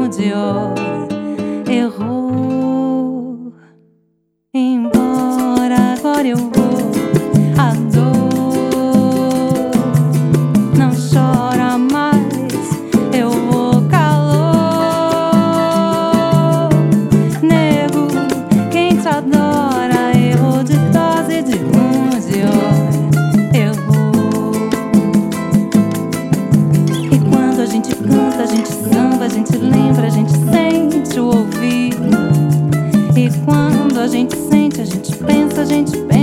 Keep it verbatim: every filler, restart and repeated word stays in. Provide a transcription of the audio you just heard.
de hora. Errou. Embora agora eu vou. A dor não chora mais. Eu vou calor. Nego, quem te adora. Errou de dose, de rum, de hora. Errou. E quando a gente canta, a gente samba, a gente lembra, a gente sente o ouvir. E quando a gente sente, a gente pensa, a gente pensa.